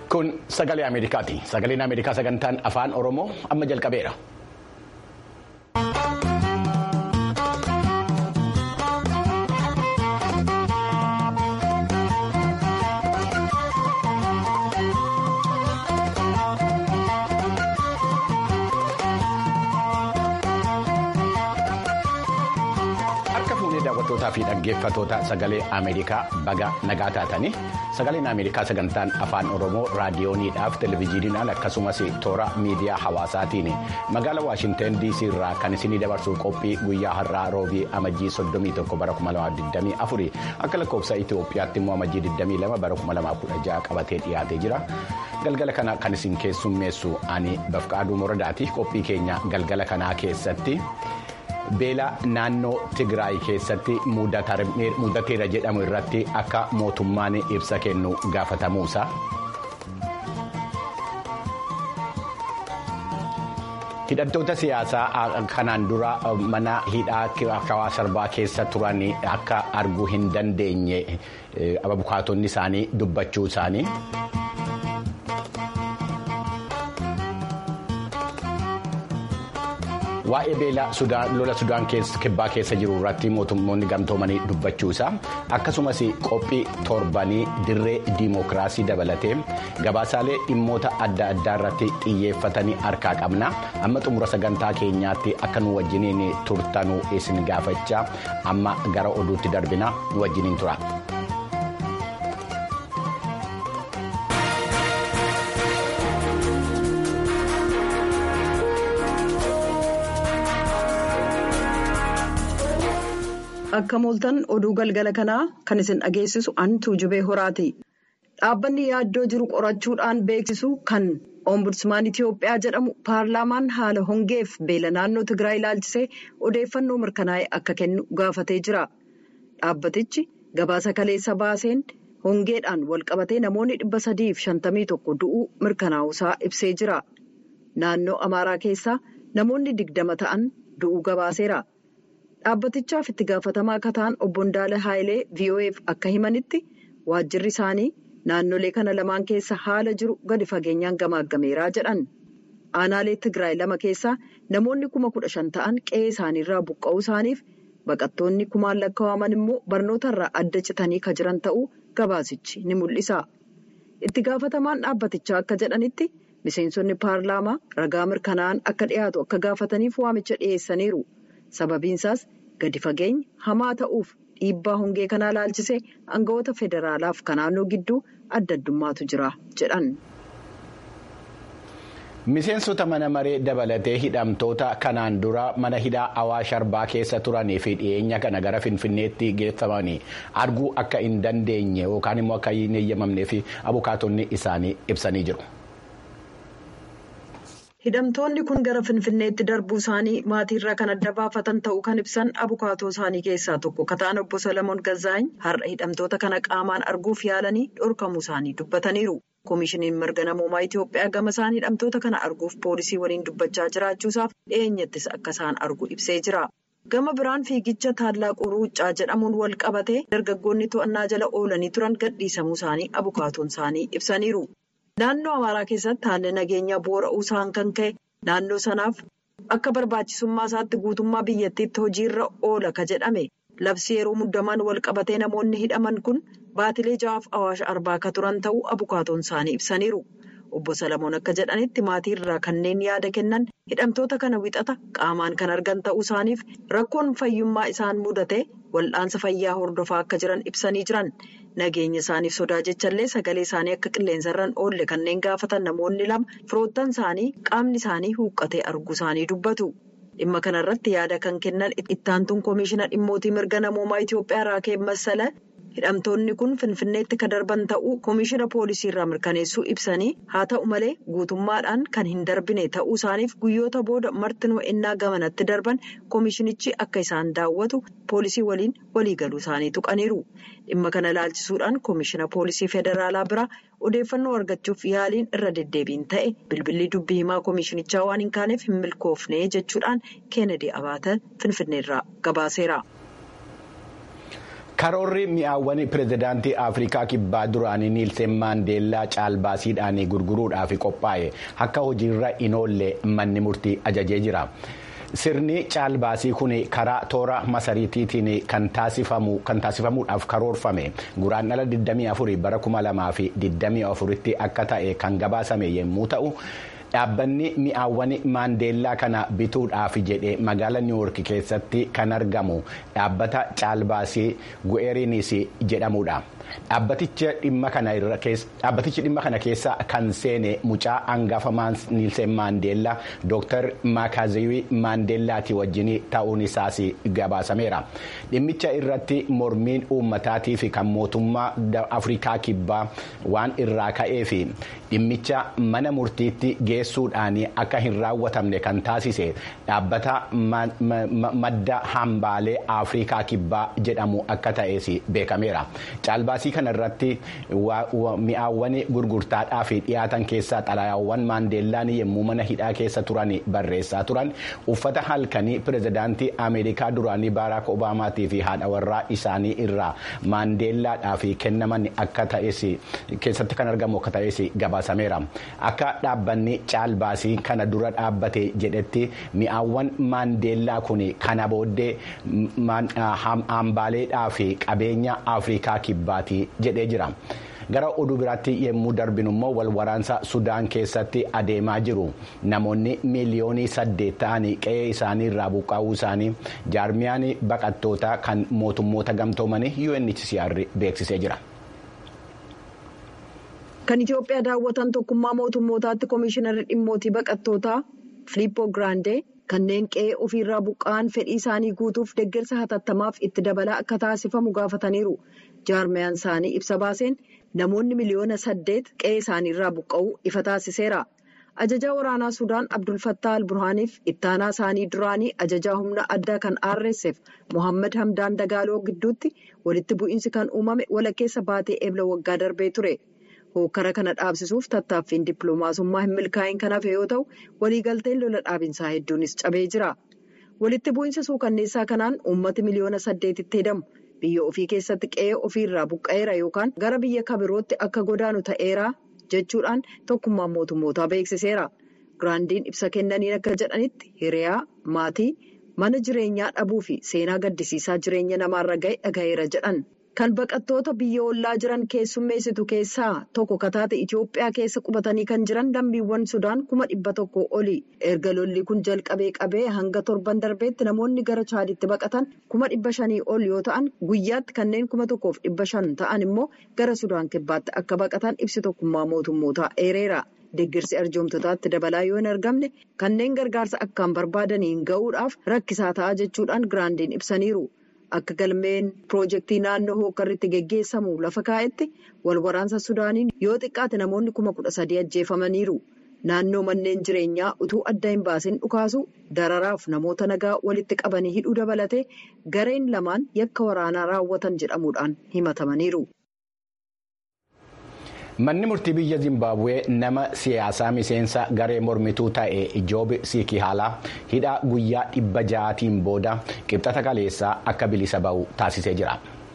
Kun sagalee Ameerikaati. Sagaleen Ameerikaa sagantaan afaan Oromoo amma jalqabeera. Daawwattootaa fi dhaggeeffattoota sagalee Ameerikaa baga nagaa taatanii sagaleen Ameerikaa sagantaan afaan Oromoo raadiyooniidhaaf televezyiiniidhaan akkasumas toora miidiyaa hawaasaatiin magaalaa Waashinten DC irraa kan isinii dabarsu qophii guyyaa har'aa roobii amajjii 31 bara 2024 akka lakkoofsa Itoophiyaatti immoo amajjii 22 bara 2016 qabatee dhiyaatee jira. Galgala kana kan isin keessummeessu ani Bafqaaduu Moradaati. Qophii keenya galgala kanaa keessatti. Beela naannoo Tigraay keessatti mudateera jedhamu irratti akka mootummaan ibsa kennu gaafatamuusa. Hidhattoota siyaasaa kanaan dura mana hidhaa Hawaa Sarbaa keessa turan akka arguu hin dandeenye abukaatonni isaanii dubbachuu isaanii. Waa'ee beela lola Sudaan kibbaa keessa jiru irratti mootummoonni gamtoomanii dubbachuusaa akkasumas qophii torbanii dirree diimokiraasii dabalatee gabaasaalee dhimmoota adda addaa irratti xiyyeeffatanii harkaa qabna. Amma xumura sagantaa keenyaatti akka nu wajjiniin turtanuu isin gaafachaa amma gara oduutti darbina nu wajjiniin tura. Akka mooltan oduu galgala kanaa kan isin dhageessisu Tuujubee Horaati. Dhaabbanni yaaddoo jiru qorachuudhaan beeksisu kan Ombudsmaan Itiyoophiyaa jedhamu paarlaamaan haala hongeef beela naannoo Tigraay ilaalchisee odeeffannoo mirkanaa'e akka kennu gaafatee jira. Dhaabbatichi gabaasa kaleessa baaseen hongeedhaan walqabatee namoonni 351 du'uu mirkanaa'uusaa ibsee jira. Naannoo Amaaraa keessaa namoonni 20 ta'an du'uu gabaaseera. Dhaabbatichaaf itti gaafatamaa akka ta'an obbo Ndaala Haayilee VOA'f akka himanitti waajjirri isaanii naannolee kana lamaan keessa haala jiru gadi fageenyaan gamaaggameeraa jedhan. Aanaalee Tigraay lama keessaa namoonni 15,000 ta'an qe'ee isaaniirraa buqqa'uu isaaniif baqattoonni 1,000 lakkaa'aman immoo barnootarraa adda citanii kan jiran ta'uu gabaasichi ni mul'isa. Itti gaafatamaan dhaabbatichaa akka jedhanitti miseensonni paarlaamaa ragaa mirkanaa'an akka dhiyaatu akka gaafataniif waamicha dhiyeessaniiru. Sababiinsaas gadi fageenya hamaa ta'uuf dhiibbaa hongee kanaa ilaalchisee aangawoota federaalaaf kan naannoo gidduu adda addummaatu jira jedhan. Miseensota mana maree dabalatee hidhamtoota kanaan dura mana hidhaa Awaash Arbaa keessa turanii fi dhiyeenya kana gara Finfinneetti geeffamanii arguu akka hin dandeenye yookaan immoo akka hin eeyyamamnee fi abukaatonni isaanii ibsanii jiru. Hidhamtoonni kun gara Finfinneetti darbuu isaanii maatiirraa kan adda baafatan ta'uu kan ibsan abukaatoo isaanii keessaa tokko kataan obbo Salamoon Gazzaany har'a hidhamtoota kana qaamaan arguuf yaalanii dhorkamuu isaanii dubbataniiru. Koomishiniin mirga namoomaa Itiyoophiyaa gama isaanii hidhamtoota kana arguuf poolisii waliin dubbachaa jiraachuusaaf dhiyeenyattis akka isaan argu ibsee jira. Gama biraan fiigicha Tallaaquu Ruuccaa jedhamuun wal qabatee dargaggoonni to'annaa jala oolanii turan gadhiisamuu isaanii abukaatoon isaanii ibsaniiru. Naannoo Amaaraa keessatti haalli nageenyaa boora'uu isaan kan ka'e naannoo sanaaf akka barbaachisummaa isaatti guutummaa biyyattiitti hojiirra oola ka jedhame labsii yeroo muddamaan wal qabatee namoonni hidhaman kun baatilee 6 Awaash Arbaa ka turan ta'uu abukaatoon isaanii ibsaniiru. Obbo Salamoon akka jedhanitti maatiirraa kanneen yaada kennan hidhamtoota kana wixata qaamaan kan argan ta'uu isaaniif rakkoon fayyummaa isaan mudate wal'aansa fayyaa hordofaa akka jiran ibsanii jiran. Nageenya isaaniif sodaa jechallee sagalee isaanii akka qilleensarraan oolle kanneen gaafatan namoonni lama firoottan isaanii qaamni isaanii huuqqatee arguu isaanii dubbatu. Dhimma kanarratti yaada kan kennan ittaantuun koomishina dhimmootii mirga namoomaa Itiyoophiyaa Raakeen Massala hidhamtoonni kun Finfinneetti ka darban ta'uu koomishina poolisiirraa mirkaneessuu ibsanii haa ta'u malee guutummaadhaan kan hin darbine ta'uu isaaniif guyyoota booda martinoo ennaa gamanatti darban koomishinichi akka isaan daawwatu poolisii waliin waliigaluu isaanii tuqaniiru. Dhimma kana ilaalchisuudhaan koomishina poolisii federaalaa biraa odeeffannoo argachuuf yaaliin irra deddeebiin ta'e bilbilli dubbii himaa koomishinichaa waan hin kaaneef hin milkoofne jechuudhaan Keenedii Abaata Finfinneerraa gabaaseera. Karoorri mi'aawwan pireezidaantii Afrikaa kibbaa duraanii Niilsen Maandeellaa caalbaasiidhaan gurguruudhaaf qophaa'e akka hojiirra hin oolle manni murtii ajajee jira. Sirni caalbaasii kun karaa toora masariitiitiin kan taasifamuudhaaf karoorfame guraandhala 24 bara 2024tti akka ta'e kan gabaasame yommuu ta'u. Dhaabbanni mi'aawwan Maandeellaa kana bituudhaaf jedhee magaalaa Niiwuork keessatti kan argamu dhaabbata caalbaasii Gu'eeriinis jedhamudha. Dhaabbatichi dhimma kana keessa kan seene mucaa hangafa Niilsen Maandeellaa Dr. Maakaaziyii Maandeellaati wajjin ta'uun isaas gabaasameera. Dhimmicha irratti mormiin uummataatii fi kan mootummaa Afrikaa kibbaa waan irraa ka'eef dhimmicha mana murtiitti geessuudhaan akka hin raawwatamne kan taasise dhaabbata madda hambaalee Afrikaa kibbaa jedhamu akka ta'es beekameera. Caalbaasii kana irratti mi'aawwan gurgurtaadhaaf dhiyaatan keessaa xalayaawwan Maandeellaan yommuu mana hidhaa keessa turan barreessaa turan uffata halkanii pireezidaantii Ameerikaa duraanii Baaraak Obaamaatii fi haadha warraa isaanii irraa Maandeellaadhaaf kennaman akka ta'es keessatti kan argamu akka ta'es gabaasameera. Akka dhaabbanni caalbaasii kana dura dhaabbate jedhetti mi'aawwan Maandeellaa kun kana booddee hambaaleedhaa fi qabeenya Afrikaa kibbaati jedhee jira. Gara oduu biraatti yommuu darbinu immoo walwaraansa Sudaan keessatti adeemaa jiru. Namoonni miliyoonii 8 ta'anii qe'ee isaanii irraa buqqaa'uu isaanii jaarmiyaan baqattootaa kan mootummoota gamtoomanii UNHCR beeksisee jira. Kan Itoophiyaa daawwatan tokkummaa mootummootaatti Komishinarri Dhimmootii Baqattootaa Filiippoo Giraandee kanneen qe'ee ofiirraa buqqa'an fedhii isaanii guutuuf deeggarsa hatattamaaf itti dabalaa akka taasifamu gaafataniiru. Jaarmiyaan isaanii ibsa baaseen namoonni miliyoona 8 qe'ee isaaniirraa buqqa'uu ifa taasiseera. Ajajaa waraanaa Sudaan Abdul Fattah al-Burhaaniif ittaanaa isaanii duraanii ajajaa humna addaa kan RSF Mohammad Hamdaan Dagaaloo gidduutti walitti bu'iinsi kan uumame walakkeessa baatee eebla waggaa darbee ture. Hokkara kana dhaabsisuuf tattaaffiin dippiloomaasummaa hin milkaa'in kan hafe yoo ta'u waliigalteen lola dhaabinsaa hedduunis cabee jira. Walitti bu'iinsa suukanneessaa kanaan uummati miliyoona 8tti hedamu. Biyya ofii keessatti qe'ee ofiirraa buqqa'eera yookaan gara biyya kabirootti akka godaanu ta'eera jechuudhaan tokkummaan mootummootaa beeksiseera. Giraandiin ibsa kennaniin akka jedhanitti hiriyaa, maatii, mana jireenyaa dhabuu fi seenaa gaddisiisaa jireenya namaarra ga'e dhagaheera jedhan. Kan baqattoota biyya ollaa jiran keessummeessitu keessaa tokko kataate Itoophiyaa keessa qubatanii kan jiran lammiiwwan Sudaan 100,000 oli. Erga lolli kun jalqabee hanga torban darbeetti namoonni gara Chaaditti baqatan 500,000 ol yoo ta'an guyyaatti kanneen 1,500 ta'an immoo gara Sudaan kibbaatti akka baqatan ibsi tokkummaa mootummootaa eereera. Deeggarsi arjoomtotaatti dabalaa yoo hin argamne kanneen gargaarsa akkaan barbaadaniin ga'uudhaaf rakkisaa ta'a jechuudhaan Giraandiin ibsaniiru. Akka galmeen piroojeektii naannoo hookarritti geggeessamu lafa kaa'etti wal waraansa Sudaaniin yoo xiqqaate namoonni 13,000 ajjeefamaniiru. Naannoo manneen jireenyaa utuu adda hin baasin dhukaasu dararaaf namoota nagaa walitti qabanii hidhuu dabalatee gareen lamaan yakka waraanaa raawwatan jedhamuudhaan himatamaniiru. Manni murtii biyya Zimbabwee nama siyaasaa miseensa garee mormituu ta'e Joob Siikihaalaa hidhaa guyyaa 600tiin booda qibxata kaleessaa akka bilisa ba'u taasisee jira.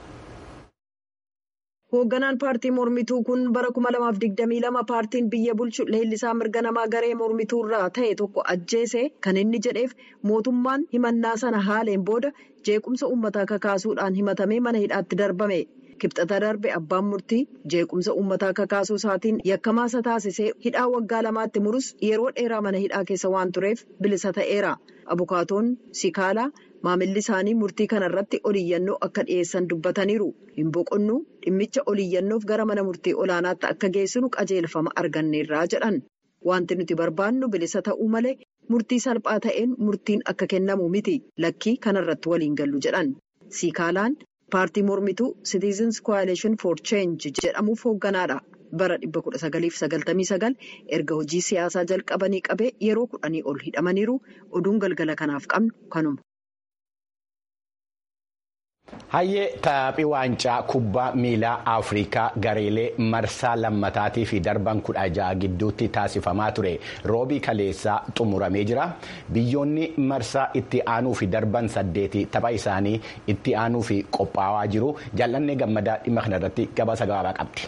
Hoogganaan paartii mormituu kun bara 2022 paartiin biyya bulchu leellisaa mirga namaa garee mormituurraa ta'e tokko ajjeese kan inni jedheef mootummaan himannaa sana haaleen booda jeequmsa uummataa kakaasuudhaan himatamee mana hidhaatti darbame. Kibxata darbe abbaan murtii jeequmsa uummataa kakaasuu isaatiin yakkamaa isa taasisee hidhaa waggaa 2tti murus yeroo dheeraa mana hidhaa keessa waan tureef bilisa ta'eera. Abukaatoon Sikaalaa maamilli isaanii murtii kanarratti oliyyannoo akka dhiyeessan dubbataniiru. Hin boqonnuu dhimmicha oliyyannoof gara mana murtii olaanaatti akka geessinu qajeelfama arganneerraa jedhan. Wanti nuti barbaannu bilisa ta'uu malee murtii salphaa ta'een murtiin akka kennamu miti lakkii kanarratti waliin gallu jedhan. Sikaalaan paartii mormituu Citizens Coalition for Change jedhamuuf hoogganaadha. Bara 1999 erga hojii siyaasaa jalqabanii qabee yeroo 10 ol hidhamaniiru. Oduun galgala kanaaf qabnu kanuma. Hayyee taphii waancaa kubbaa miilaa Afrikaa gareelee marsaa lammataatii fi darban 16 gidduutti taasifamaa ture roobii kaleessaa xumuramee jira. Biyyoonni marsaa itti aanuu fi darban 8 tapha isaanii itti aanuu fi qophaa'aa jiru. Jaallannee Gammadaa dhimma kanarratti gabaasa gabaabaa qabdi.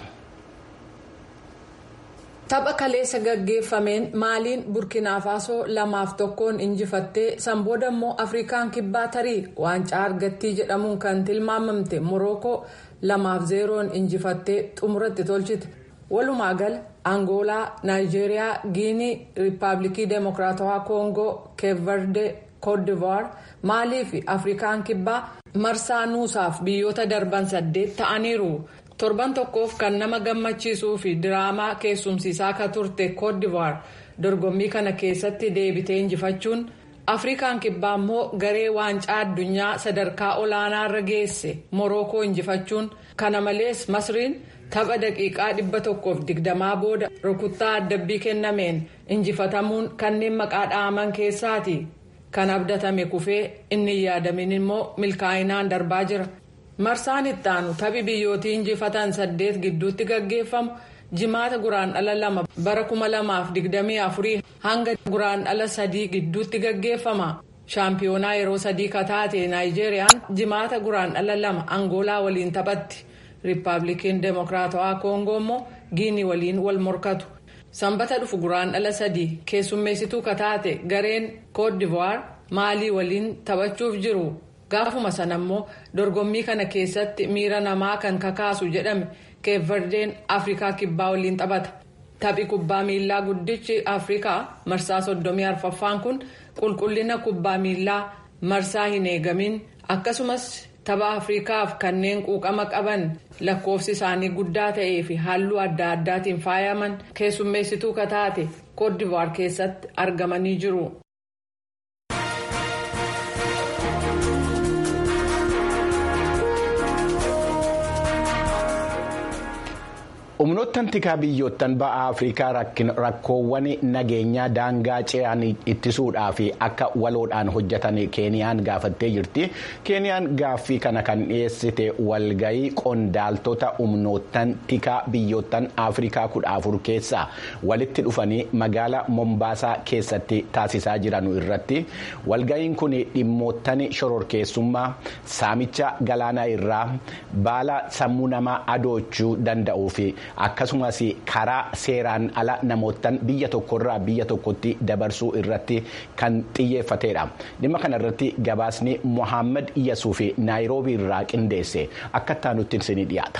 Tapha kaleessa gaggeeffameen Maaliin Burkina Faasoo 2-1 injifattee sanbooda immoo Afrikaan kibbaa tarii waancaa argattii jedhamuun kan tilmaamamte Morookoo 2-0 injifattee xumuratti tolchite. Walumaa gala Angoolaa, Naayijeeriyaa, Giinii, Riippaabilikii Deemokiraatawaa Koongoo, Keeverde, Koodivuwaar, Maalii fi Afrikaan kibbaa marsaa nuusaaf biyyoota darban 8 ta'aniiru. Torban tokkoof kan nama gammachiisuu fi diraamaa keessumsiisaa akka turte Koodivuwaar dorgommii kana keessatti deebitee injifachuun Afrikaan kibbaa immoo garee waancaa addunyaa sadarkaa olaanaarra geesse Morookoo injifachuun kana malees Masriin tapha daqiiqaa 120 booda rukuttaa addabbii kennameen injifatamuun kanneen maqaa dha'aman keessaati. Kan abdatame kufee inni yaadamin immoo milkaa'inaan darbaa jira. Marsaan itti aanu taphi biyyootii injifatan 8 gidduutti gaggeeffamu jimaata guraandhala 2 bara 2024 hanga guraandhala 3 gidduutti gaggeeffama. Shaampiyoonaa yeroo 3 kataate Naayijeeriyaan jimaata guraandhala 2 Angoolaa waliin taphatti. Riippaabilikiin Deemokiraatawaa Koongoo immoo Giinii waliin wal morkatu. Sanbata dhufu guraandhala 3 keessummeessituu kataate gareen Koodivuwaar Maalii waliin taphachuuf jiru. Gaafuma sana immoo dorgommii kana keessatti miira namaa kan kakaasu jedhame Keeverdeen Afrikaa kibbaa waliin taphata. Taphi kubbaa miilaa guddichi Afrikaa marsaa 34ffaan kun qulqullina kubbaa miilaa marsaa hin eegamin akkasumas tapha Afrikaaf kanneen quuqama qaban lakkoofsi isaanii guddaa ta'ee fi halluu adda addaatiin faayaman keessummeessituu kataate Koodivuwaar keessatti argamanii jiru. Humnoottan tikaa biyyoottan ba'a Afrikaa rakkoowwan nageenyaa daangaa ce'an ittisuudhaaf akka waloodhaan hojjetan Keeniyaan gaafattee jirti. Keeniyaan gaaffii kana kan dhiyeessite walgahii qondaaltota humnoottan tikaa biyyoottan Afrikaa 14 keessaa walitti dhufanii magaalaa Mombaasaa keessatti taasisaa jiran irratti. Walgahiin kun dhimmoottan shororkeessummaa saamicha galaanaa irraa baala sammuu namaa adoochuu danda'uu fi akkasumas karaa seeraan ala namootaan biyya tokkorraa biyya tokkotti dabarsuu irratti kan xiyyeeffatedha. Dhimma kana irratti gabaasni Mohaammed Iyasuu fi Naayiroobii irraa qindeesse akka taanutti isinii dhiyaata.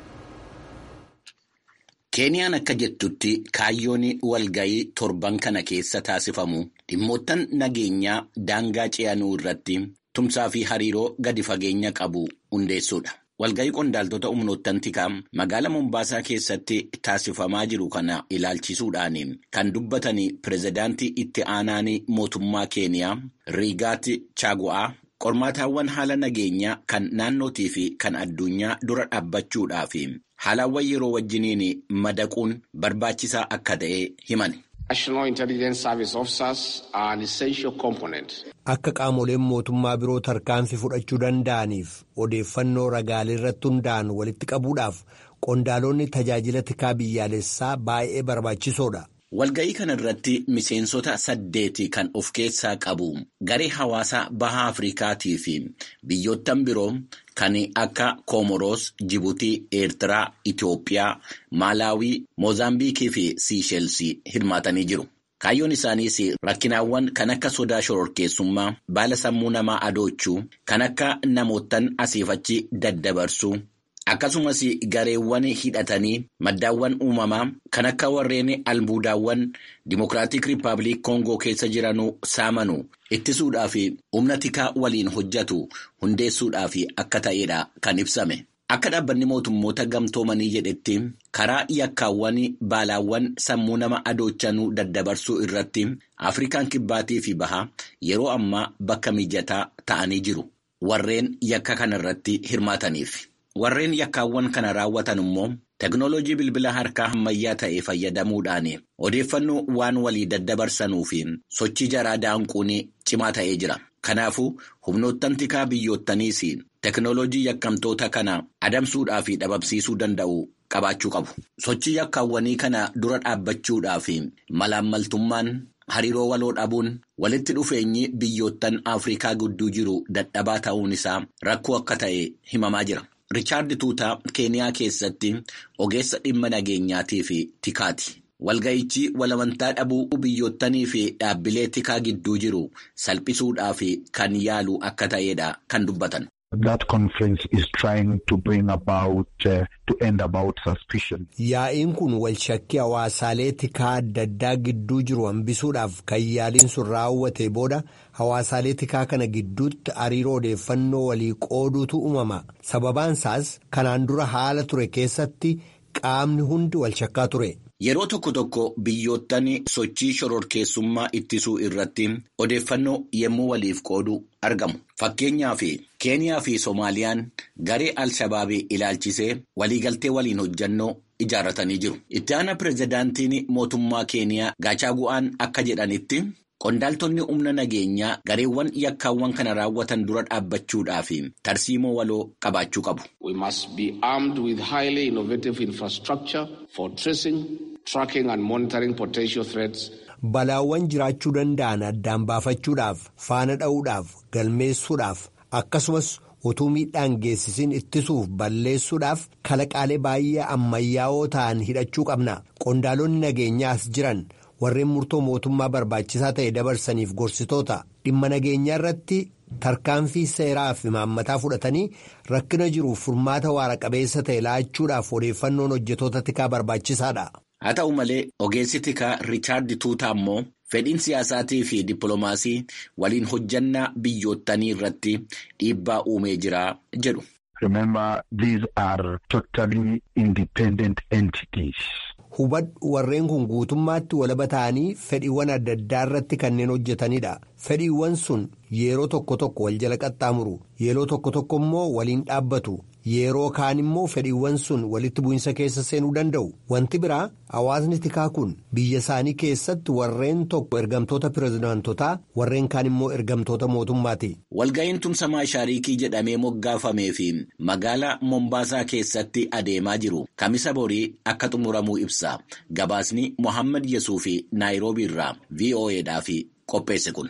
Keeniyaan akka jettutti kaayyoon walgahii torban kana keessa taasifamu dhimmoottan nageenyaa daangaa ce'anuu irratti tumsaa fi hariiroo gadi fageenya qabu hundeessuudha. Walgahii qondaaltota humnoottan tikaa magaalaa Mombaasaa keessatti taasifamaa jiru kana ilaalchisuudhaan kan dubbatan pirezidaantii itti aanaan mootummaa Keeniyaa Rigaati Chaagu'aa qormaataawwan haala nageenyaa kan naannootii fi kan addunyaa dura dhaabbachuudhaaf haalawwan yeroo wajjiniin madaquun barbaachisaa akka ta'e himan. National Intelligence Service Officers are an essential component. Akka qaamoleen mootummaa biroo tarkaanfii fudhachuu danda'aniif odeeffannoo ragaalee irratti hundaa'an walitti qabuudhaaf qondaalonni tajaajila tikaa biyyaalessaa baay'ee barbaachisoodha. Walgahii kana irratti miseensota 8 kan of keessaa qabu garee hawaasaa baha Afrikaatii fi biyyoottan biroo kan akka Koomoroos, Jibuutii, Eertiraa, Itoophiyaa, Maalaawii, Moozaambiikii fi Siisheelsii hirmaatanii jiru. Kaayyoon isaaniis rakkinaawwan kan akka sodaa shororkeessummaa, baala sammuu namaa adoochuu, kan akka namoottan asiifachi daddabarsuu, akkasumas gareewwan hidhatanii maddaawwan uumamaa kan akka warreen albuudaawwan Dimokiraatik Riippaabilik Koongoo keessa jiranuu saamanuu ittisuudhaaf humna tikaa waliin hojjetu hundeessuudhaaf akka ta'edha kan ibsame. Akka dhaabbanni mootummoota gamtoomanii jedhetti karaa yakkaawwan baalaawwan sammuu nama adoochanuu daddabarsuu irratti Afrikaan kibbaatii fi bahaa yeroo ammaa bakka mijataa ta'anii jiru warreen yakka kanarratti hirmaataniif. Warreen yakkaawwan kana raawwatan immoo teknooloojii bilbila harkaa ammayyaa ta'e fayyadamuudhaan odeeffannoo waan walii daddabarsanuu fi sochii jaraa daanquun cimaa ta'ee jira. Kanaafuu humnoottan tikaa biyyoottaniis teknooloojii yakkamtoota kana adamsuudhaa fi dhabamsiisuu danda'u qabaachuu qabu. Sochii yakkaawwanii kana dura dhaabbachuudhaa fi malaammaltummaan hariiroo waloo dhabuun walitti dhufeenyi biyyoottan Afrikaa gidduu jiru dadhabaa ta'uun isaa rakkoo akka ta'e himamaa jira. Riichaard Tuutaa Keeniyaa keessatti ogeessa dhimma nageenyaatii fi tikaati. Walga'ichi walamantaa dhabuu biyyoottanii fi dhaabbilee tikaa gidduu jiru salphisuudhaa fi kan yaalu akka ta'edha kan dubbatan. That conference is trying to bring about to end about suspicion. Yaa'iin kun walshakkii hawaasaalee tikaa adda addaa gidduu jiru hambisuudhaaf kan yaaliin sun raawwate booda hawaasaalee tikaa kana gidduutti hariiroo odeeffannoo walii qooduutu uumama. Sababaan isaas kanaan dura haala ture keessatti qaamni hundi walshakkaa ture. Yeroo tokko tokko biyyoottan sochii shororkeessummaa ittisuu irratti odeeffannoo yemmuu waliif qoodu argamu. Fakkeenyaaf Keeniyaa fi Soomaaliyaan garee Al-Shabaabii ilaalchisee waliigaltee waliin hojjannoo ijaarratanii jiru. Itti aanaa pirezidaantiin mootummaa Keeniyaa Gachagua akka jedhanitti qondaaltonni humna nageenyaa gareewwan yakkaawwan kana raawwatan dura dhaabbachuudhaaf tarsiimoo waloo qabaachuu qabu. We must be armed with highly innovative infrastructure for tracing, tracking and monitoring potential threats. Balaawwan jiraachuu danda'an addaan baafachuudhaaf, faana dha'uudhaaf, galmeessuudhaaf akkasumas utuu miidhaan geessisiin ittisuuf balleessuudhaaf kalaqaalee baay'ee ammayyaa'oo ta'an hidhachuu qabna. Qondaalonni nageenyaas jiran warreen murtoo mootummaa barbaachisaa ta'e dabarsaniif gorsitoota dhimma nageenyaa irratti tarkaanfii seeraa fi imaammataa fudhatanii rakkina jiruuf furmaata waara qabeessa ta'e laachuudhaaf odeeffannoon hojjetoota tikaa barbaachisaadha. Haa ta'u malee ogeessi tikaa Riichaard Tuutaa immoo fedhiin siyaasaatii fi dippiloomaasii waliin hojjannaa biyyoottanii irratti dhiibbaa uumee jira jedhu. Remember, these are totally independent entities. Hubadhu warreen kun guutummaatti walaba ta'anii fedhiiwwan adda addaa irratti kanneen hojjetanidha. Fedhiiwwan sun yeroo tokko tokko wal jala qaxxaamuru, yeroo tokko tokko immoo waliin dhaabbatu, yeroo kaan immoo fedhiiwwan sun walitti bu'insa keessa seenuu danda'u. Wanti biraa hawaasni tikaa kun biyya isaanii keessatti warreen tokko ergamtoota pirezidaantotaa, warreen kaan immoo ergamtoota mootummaati. Walga'iin tumsa maashaariikii jedhamee moggaafamee fi magaalaa Mombaasaa keessatti adeemaa jiru kamisa borii akka xumuramuu ibsa. Gabaasni Mohaammed Yesuufi Naayiroobii irraa VOA'dhaaf qopheesse kun.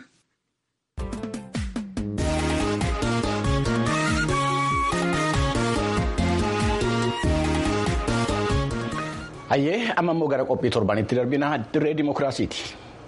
Hayyee amma immoo gara qophii torbanitti darbina dirree dimookiraasiiti.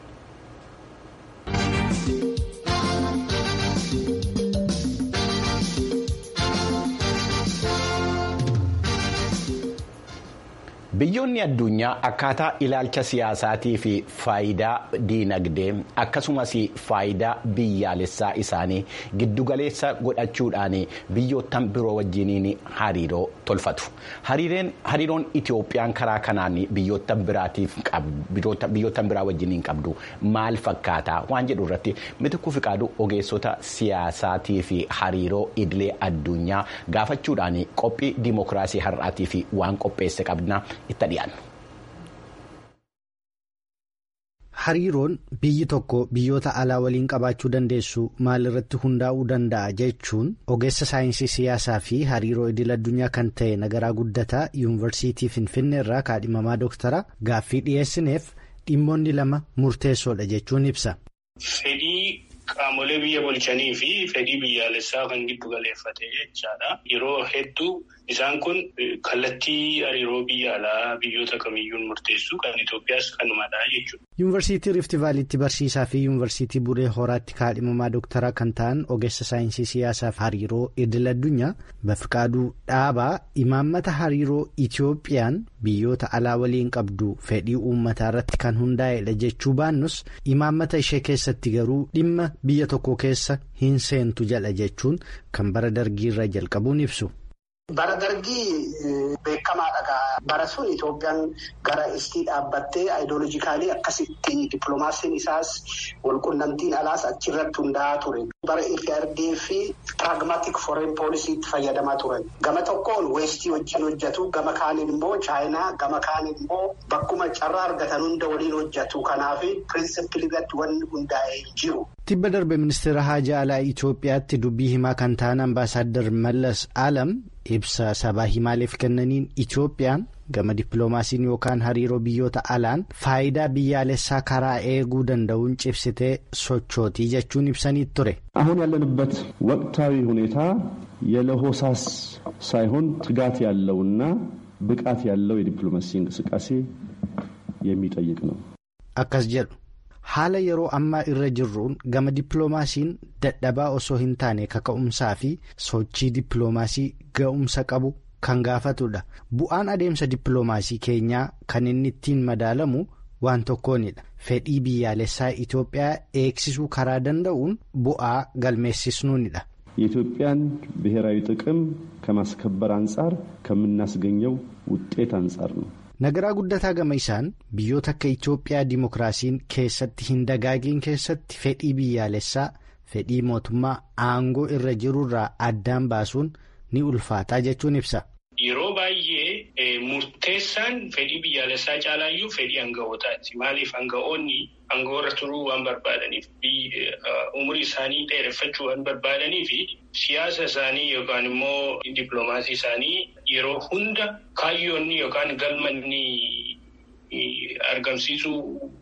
Biyyoonni addunyaa akkaataa ilaalcha siyaasaatii fi faayidaa diinagdee akkasumas faayidaa biyyaalessaa isaanii giddugaleessa godhachuudhaan biyyoottan biroo wajjiniin hariiroo tolfatu. Hariiroon Itoophiyaan karaa kanaan biyyoottan biraa wajjiniin qabdu maal fakkaata waan jedhu irratti Mitikkuu Fiqaaduu ogeessota siyaasaatii fi hariiroo idilee addunyaa gaafachuudhaan qophii dimookiraasii har'aatii fi waan qopheesse qabna. Hariiroon biyyi tokko biyyoota alaa waliin qabaachuu dandeessu maal irratti hundaa'uu danda'a jechuun ogeessa saayinsii siyaasaa fi hariiroo idil addunyaa kan ta'e Nagaraa Guddataa yuunivarsiitii Finfinnee irraa kaadhimamaa doktara gaaffii dhiyeessineef dhimmoonni lama murteessoodha jechuun ibsa. Fedhii qaamolee biyya bulchanii fi fedhii biyyaalessaa kan giddu galeeffate jechaadha. Yeroo hedduu isaan kun kallattii hariiroo biyya alaa biyyoota kamiyyuun murteessu kan Itoophiyaas kanumadha jechuudha. Yuunivarsiitii Rift Vaaliitti barsiisaa fi Yuunivarsiitii Buree Horaatti kaadhimamaa doktara kan ta'an ogeessa saayinsii siyaasaa fi hariiroo idil addunyaa Bafiqaaduu Dhaabaa imaammata hariiroo Itoophiyaan biyyoota alaa waliin qabdu fedhii uummataa irratti kan hundaa'edha jechuu baannus imaammata ishee keessatti garuu dhimma biyya tokko keessa hin seentu jedha jechuun kan bara dargii irra jalqabuun ibsu. Bara dargii beekamaadha. Bara sun Itoophiyaan gara istii dhaabbattee ayidooloojikaalii akkasitti dippiloomaasiin isaas walqunnamtiin alaas achirratti hundaa'aa ture. Bara EPRDF fi Pragmatic Foreign Policytti fayyadamaa turan. Gama tokkoon Weestii wajjin hojjetu, gama kaaniin immoo Chaayinaa, gama kaaniin immoo bakkuma carraa argatan hunda waliin hojjetu. Kanaaf pirinsipiliirratti wanni hundaa'ee jiru. Tibba darbe ministeera haajaa alaa Itoophiyaatti dubbii himaa kan ta'an Ambaasaadder Mallas Alam ibsa sabaa himaaleef kennaniin Itoophiyaan gama dippiloomaasiin yookaan hariiroo biyyoota alaan faayidaa biyyaalessaa karaa eeguu danda'uun cibsitee sochootii jechuun ibsanii ture. አሁን ያለንበት ወቅታዊ ሁኔታ የለሆሳስ ሳይሆን ትጋት ያለውና ብቃት ያለው የዲፕሎማሲ እንቅስቃሴ የሚጠይቅ ነው። akkas jedhu haala yeroo ammaa irra jirruun gama dippiloomaasiin dadhabaa osoo hin taane kaka'umsaa fi sochii dippiloomaasii ga'umsa qabu kan gaafatudha. Bu'aan adeemsa dippiloomaasii keenyaa kan inni ittiin madaalamu waan tokkoonidha. Fedhii biyyaalessaa Itoophiyaa eegsisuu karaa danda'uun bu'aa galmeessisnuunidha. የኢትዮጵያን ብሔራዊ ጥቅም ከማስከበር አንጻር ከምናስገኘው ውጤት አንጻር ነው። Nagaraa guddataa gama isaan biyyoota akka Itoophiyaa dimokiraasiin keessatti hin dagaagiin keessatti fedhii biyyaalessaa fedhii mootummaa aangoo irra jirurraa addaan baasuun ni ulfaataa jechuun ibsa. Yeroo baay'ee murteessaan fedhii biyyaalessaa caalaayyuu fedhii aanga'ootaati. Maaliif aanga'oonni aangoorra turuu waan barbaadaniif umurii isaanii dheereffachuu waan barbaadanii fi siyaasa isaanii yookaan immoo dippiloomaasii isaanii yeroo hunda kaayyoonni yookaan galmanni argamsiisuu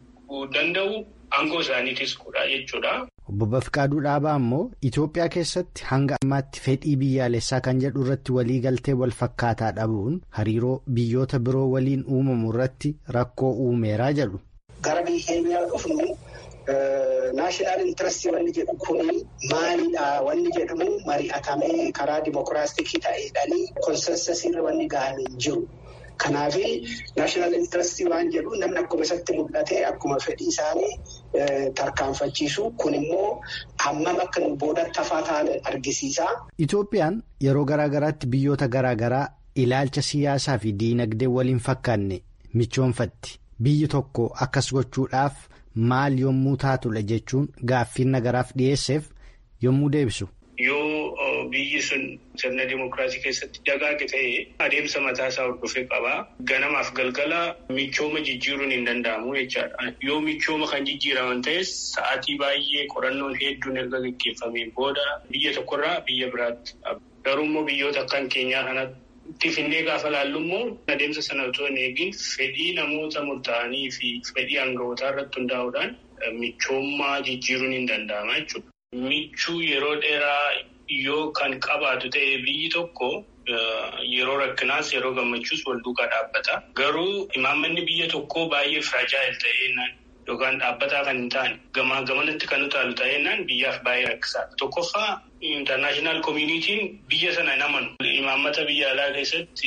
danda'u aangoo isaaniitis godhaa jechuudha. Obbo Bafqaaduu Dhaabaa immoo Itoophiyaa keessatti hanga ammaatti fedhii biyyaalessaa kan jedhu irratti waliigaltee wal fakkaataa dhabuun hariiroo biyyoota biroo waliin uumamu irratti rakkoo uumeeraa jedhu. Gara biyya dhufnu naashinaal intirestii wanni jedhu kuni maalidha wanni jedhamu mari'atamee karaa dimokiraastikii ta'eedhaan konsensasiirra wanni gahamee jiru. Kanaaf naashinaal intirestii waan jedhu namni akkuma isatti mul'ate akkuma fedhii isaanii tarkaanfachiisu kun immoo hammam akka nu booda tafaa ta'an argisiisa. Itoophiyaan yeroo garaagaraatti biyyoota garaagaraa ilaalcha siyaasaa fi diinagdee waliin fakkaanne michoonfatti. Biyyi tokko akkas gochuudhaaf maal yommuu taatudha jechuun gaaffiin nagaraaf dhiyeesseef yommuu deebisu. Yoo biyyi sun sirna dimokiraasii keessatti dagaage ta'e adeemsa mataasaa hordofee qaba. Ganamaaf galgala michooma jijjiiruun hin danda'amu jechaadha. Yoo michooma kan jijjiiraman ta'es sa'aatii baay'ee qorannoon hedduun erga gaggeeffameen booda biyya tokkorraa biyya biraatti. Garuu immoo biyyoota akkan keenyaa kanatti. Tifindee gaafa laallu immoo adeemsa sana otoo hin eegin fedhii namoota murtaa'anii fi fedhii aanga'ootaa irratti hundaa'uudhaan michoommaa jijjiiruun hin danda'ama jechuudha. Michuu yeroo dheeraa yoo kan qabaatu ta'e biyyi tokko yeroo rakkinaas yeroo gammachuus wal duukaa dhaabbata. Garuu imaammanni biyya tokkoo baay'ee firajaayil ta'ee yookaan dhaabbataa kan hin taane gamanatti kan utaalu ta'ennaan biyyaaf baay'ee rakkisaadha. Tokkoffaa intarnaashinaal koomunitiin biyya sana hin amanu. Imaammata biyya alaa keessatti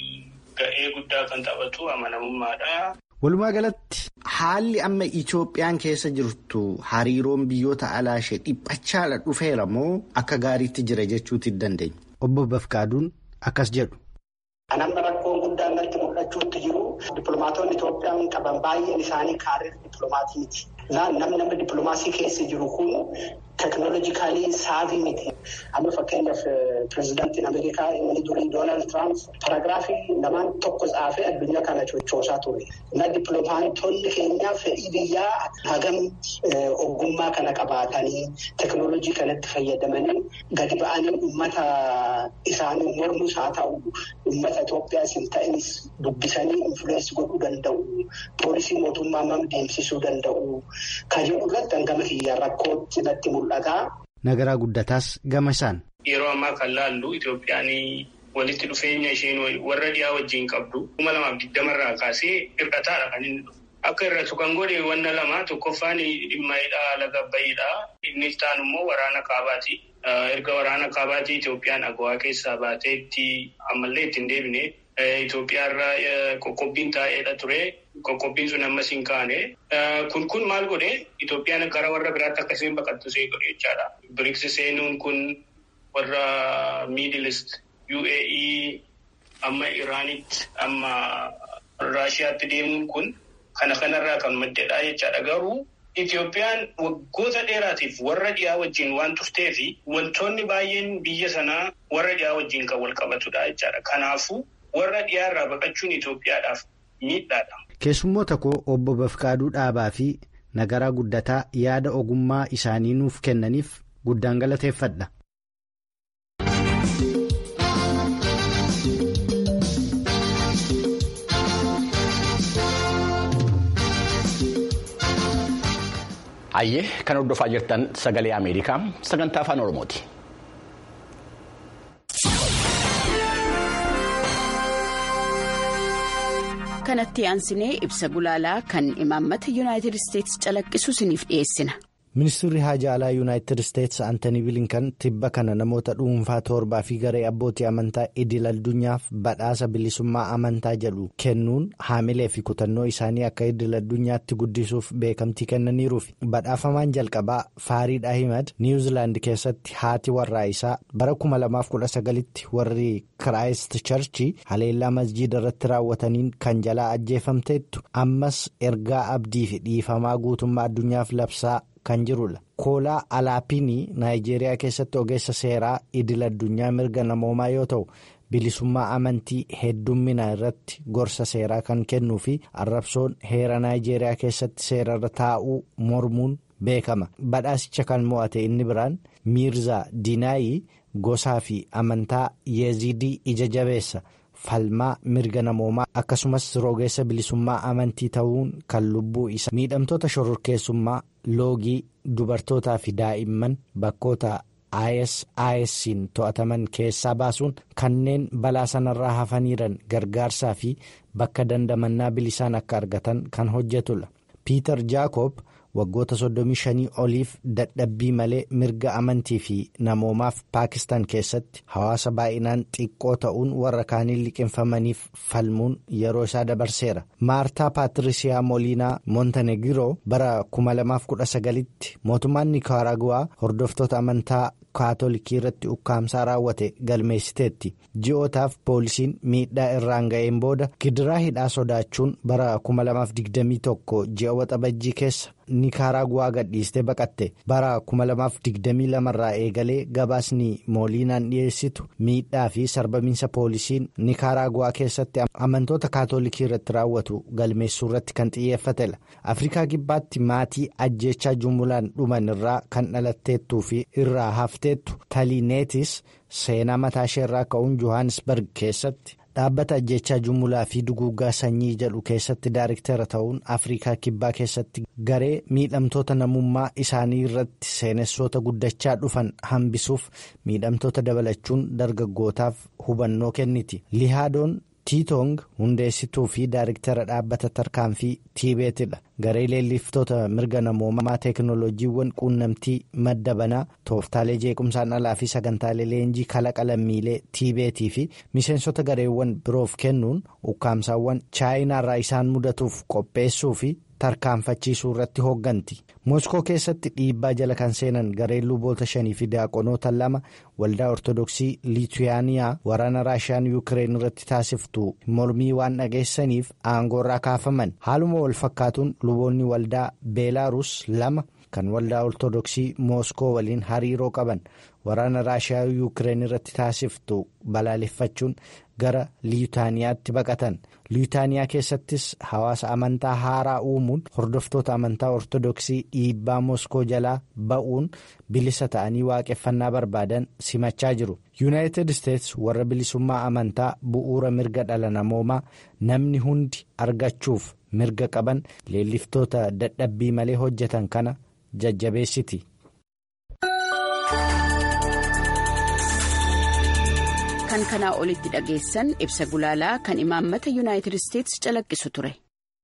ga'ee guddaa kan taphatu amanamummaadha. Walumaa galatti haalli amma Itoophiyaan keessa jirtu hariiroon biyyoota alaa ishee dhiphachaadha dhufeera moo akka gaariitti jira jechuutti dandeenya. Obbo Bafqaaduun akkas jedhu. Amma rakkoon guddaan natti mul'achuutti jiru dippiloomaatonni Itoophiyaan qaban baay'een isaanii kaareer dippiloomaatiiti. Namni dippiloomaasii keessa jiru kun teknooloojikaalii saavii miti. Amma fakkeenyaaf pireezidaantiin Ameerikaa inni durii Doonaald Tiraamp paraagiraafii lamaan tokko tsaafee addunyaa kana cochoosaa ture. Dippiloomaatonni keenya fedhii biyyaa hagam ogummaa kana qabaatanii teknooloojii kanatti fayyadamanii gadi ba'anii uummata isaanii mormuus haa ta'u uummata Itoophiyaas hin ta'inis dubbisanii influensi godhuu danda'u. Poolisii mootummaa mam deemsisuu danda'u. Kan jedhu irratti hangama kiyyaa rakkootti natti mul'ata. Nagaraa guddataas gama isaan. Yeroo ammaa kan laallu Itoophiyaan walitti dhufeenya isheen warra dhiyaa wajjin qabdu 2020 irraa kaasee hir'ataadha kan inni dhufu. Akka irratti kan godhe wanna lama tokkoffaan dhimma hidhaa laga Abbayyiidha. Inni itti immoo waraana kaabaati. Erga waraana kaabaatii Itoophiyaan agawaa keessaa baateetti ammallee ittiin deebine. Itoophiyaarraa qoqqobbiin taa'eedha ture. Qoqqobbiin sun ammas hin kaane. Kun maal godhe Itoophiyaan gara warra biraatti akka isheen baqattu see godhe jechaadha. BRICS seenuun kun warra Middle East UAE amma Iraanitti amma Raashiyaatti deemuun kun kanarraa kan maddeedha jechaadha. Garuu Itoophiyaan waggoota dheeraatiif warra dhiyaa wajjin waan turtee fi wantoonni baay'een biyya sanaa warra dhiyaa wajjin kan wal qabatudha jechaadha. Kanaafuu warra dhiyaarraa baqachuun Itoophiyaadhaaf miidhaadha. Keessummoota koo obbo Bafqaaduu Dhaabaa fi Nagaraa Guddataa yaada ogummaa isaanii nuuf kennaniif guddaan galateeffadha. Ayyee kan hordofaa jirtan sagalee Ameerikaa sagantaa afaan Oromooti. Kanatti aansinee ibsa gulaalaa kan imaammata Yuunaayitid Isteetsi calaqqisu isiniif dhiyeessina. Ministeerri Haajaa Alaa Yuunaayitid Isteetsi Antanii Bilinkan tibba kana namoota dhuunfaa 7 fi garee abbootii amantaa idil addunyaaf badhaasa bilisummaa amantaa jedhu kennuun haamilee fi kutannoo isaanii akka idil addunyaatti guddisuuf beekamtii kennaniiruuf badhaafamaan jalqabaa Faariid Ahimad Niwuziilaand keessatti haati warraa isaa bara 2019tti warri Kiraayist Charchii haleellaa masjiida irratti raawwataniin kan jalaa ajjeefamteettu ammas ergaa abdii fi dhiifamaa guutummaa addunyaaf labsaa kan jirudha. Koolaa Alaapinii Naayijeeriyaa keessatti ogeessa seeraa idil addunyaa mirga namoomaa yoo ta'u bilisummaa amantii heddumminaa irratti gorsa seeraa kan kennuu fi arrabsoon heera Naayijeeriyaa keessatti seerarra taa'uu mormuun beekama. Badhaasicha kan mo'ate inni biraan Miirzaa Diinaayii gosaa fi amantaa Yeezidii ija jabeessa. Falmaa mirga namoomaa akkasumas rogeessa bilisummaa amantii ta'uun kan lubbuu isa miidhamtoota shororkeessummaa loogii dubartootaa fi daa'imman bakkoota ISIS'n to'ataman keessaa baasuun kanneen balaa sanarraa hafaniiran gargaarsaa fi bakka dandamannaa bilisaan akka argatan kan hojjetudha. Piiter Jaakob waggoota 35 oliif dadhabbii malee mirga amantii fi namoomaaf Paakistaan keessatti hawaasa baay'inaan xiqqoo ta'uun warra kaaniin liqinfamaniif falmuun yeroo isaa dabarseera. Maartaa Paatirisiyaa Mooliinaa Montenegiroo bara 2019tti mootummaan Nikaraaguwaa hordoftoota amantaa kaatolikii irratti ukkaamsaa raawwate galmeessiteetti. Ji'ootaaf poolisiin miidhaa irraan ga'een booda gidiraa hidhaa sodaachuun bara 2021 ji'a waxabajjii keessa Nikaraaguwaa gadhiistee baqatte. Bara 2022 irraa eegalee gabaasni Mooliinaan dhiyeessitu miidhaa fi sarbamiinsa poolisiin Nikaraaguwaa keessatti amantoota kaatolikii irratti raawwatu galmeessuu irratti kan xiyyeeffatedha. Afrikaa Kibbaatti maatii ajjeechaa jumulaan dhuman irraa kan dhalatteettuu fi irraa hafteettu Taliineetis seenaa mataa isheerraa ka'uun Johannesburg keessatti dhaabbata ajjeechaa jumulaa fi duguuggaa sanyii jedhu keessatti daariktera ta'uun Afrikaa Kibbaa keessatti garee miidhamtoota namummaa isaanii irratti seenessoota guddachaa dhufan hambisuuf miidhamtoota dabalachuun dargaggootaaf hubannoo kenniti. Lihaadoon Tiitong hundeessituu fi daariktera dhaabbata tarkaanfii Tiibeetidha. Garee leelliftoota mirga namoomaa teekinooloojiiwwan quunnamtii madda banaa tooftaalee jeequmsaan alaa fi sagantaalee leenjii kalaqa lammiilee Tiibeetii fi miseensota gareewwan biroof kennuun ukkaamsaawwan chaayinaarraa isaan mudatuuf qopheessuu fi tarkaanfachiisuu irratti hoogganti. Moskoo keessatti dhiibbaa jala kan seenan gareen luboota 5 fi daaqonoota 2 waldaa ortodoksii Liituyaaniyaa waraana Raashiyaan Yuukireen irratti taasiftu mormii waan dhageessaniif aangoorraa kaafaman. Haaluma wal fakkaatuun luboonni waldaa Beelaaruus 2 kan waldaa ortodoksii Moskoo waliin hariiroo qaban waraana Raashiyaa Yuukireen irratti taasiftu balaaleffachuun gara Liituyaaniyaatti baqatan. Liituyaaniyaa keessattis hawaasa amantaa haaraa uumuun hordoftoota amantaa ortodoksii dhiibbaa Moskoo jalaa ba'uun bilisa ta'anii waaqeffannaa barbaadan simachaa jiru. Yuunaayitid Isteets warra bilisummaa amantaa bu'uura mirga dhala namoomaa namni hundi argachuuf mirga qaban leelliftoota dadhabbii malee hojjetan kana jajjabeessiti. Kan kanaa olitti dhageessan ibsa gulaalaa kan imaammata Yuunaayitid Isteets calaqqisu ture.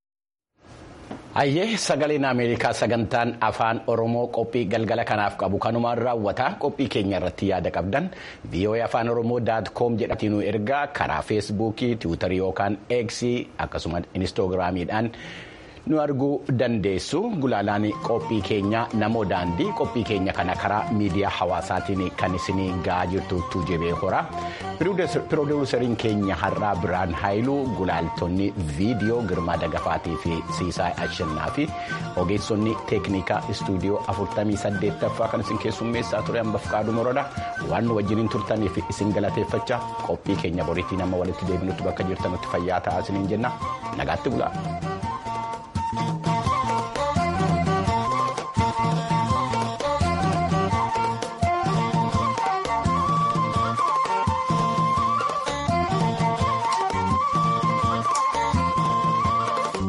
Ayyee sagaleen Ameerikaa sagantaan afaan Oromoo qophii galgala kanaaf qabu kanumaan raawwata. Qophii keenya irratti yaada qabdan VOA afaan Oromoo.com jedhatiin nu ergaa karaa feesbuukii, tiwiitarii yookaan X akkasumas Inistoogiraamiidhaan nu arguu dandeessu. Gulaalaan qophii keenya namoo daandii qophii keenya kana karaa miidiyaa hawaasaatiin kan isin ga'aa jirtu Tuujebee Horaa. Pirooduuseriin keenya har'aa Biraan Haayiluu, gulaaltonni viidiyoo Girmaa Dagafaatii fi Siisaa Ashannaa fi ogeessonni teeknikaa istuudiyoo 48ffaa kan isin keessummeessaa ture hamba Fqaaduu Moroodha. Waan nu wajjiniin turtaniif isin galateeffachaa qophii keenya boriitiin amma walitti deebinutti bakka jirtanutti fayyaa ta'aa isiniin jenna. Nagaatti bulaa.